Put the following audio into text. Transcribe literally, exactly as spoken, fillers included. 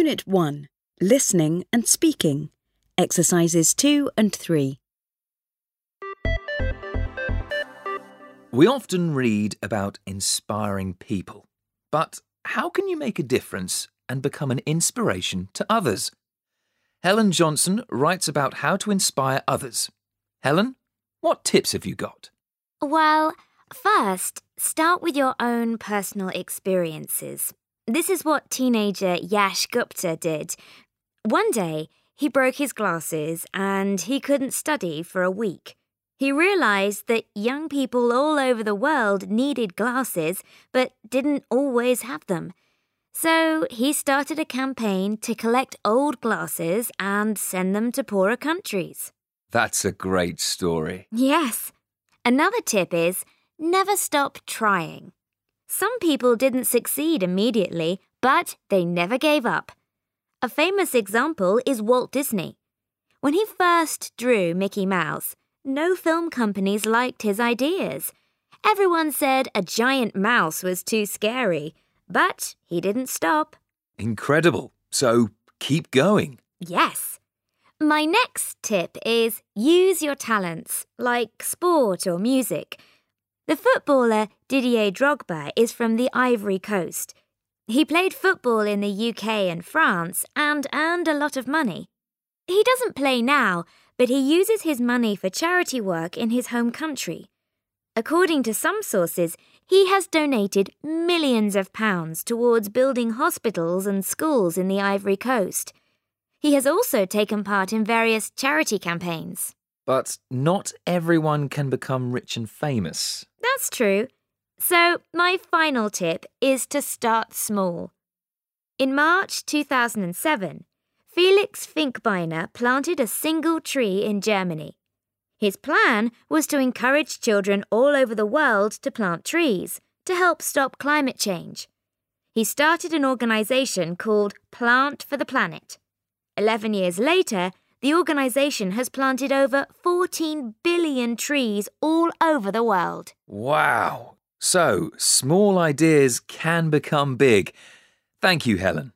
Unit one. Listening and Speaking. Exercises two and three. We often read about inspiring people, but how can you make a difference and become an inspiration to others? Helen Johnson writes about how to inspire others. Helen, what tips have you got? Well, first, start with your own personal experiences. This is what teenager Yash Gupta did. One day, he broke his glasses and he couldn't study for a week. He realized that young people all over the world needed glasses but didn't always have them. So he started a campaign to collect old glasses and send them to poorer countries. That's a great story. Yes. Another tip is never stop trying. Some people didn't succeed immediately, but they never gave up. A famous example is Walt Disney. When he first drew Mickey Mouse, no film companies liked his ideas. Everyone said a giant mouse was too scary, but he didn't stop. Incredible. So keep going. Yes. My next tip is use your talents, like sport or music. The footballer Didier Drogba is from the Ivory Coast. He played football in the U K and France and earned a lot of money. He doesn't play now, but he uses his money for charity work in his home country. According to some sources, he has donated millions of pounds towards building hospitals and schools in the Ivory Coast. He has also taken part in various charity campaigns. But not everyone can become rich and famous. That's true. So my final tip is to start small. In March two thousand seven, Felix Finkbeiner planted a single tree in Germany. His plan was to encourage children all over the world to plant trees to help stop climate change. He started an organization called Plant for the Planet. Eleven years later, the organization has planted over fourteen billion trees all over the world. Wow! So, small ideas can become big. Thank you, Helen.